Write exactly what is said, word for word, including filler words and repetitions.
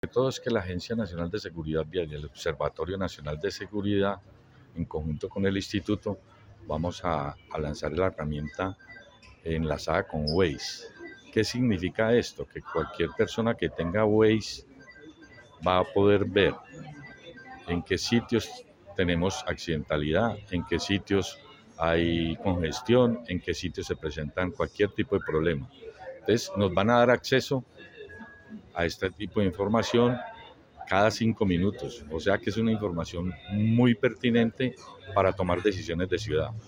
Todo es que la Agencia Nacional de Seguridad Vial y el Observatorio Nacional de Seguridad, en conjunto con el Instituto, vamos a, a lanzar la herramienta enlazada con Waze. ¿Qué significa esto? Que cualquier persona que tenga Waze va a poder ver en qué sitios tenemos accidentalidad, en qué sitios hay congestión, en qué sitios se presentan cualquier tipo de problema. Entonces nos van a dar acceso a este tipo de información cada cinco minutos, o sea que es una información muy pertinente para tomar decisiones de ciudad.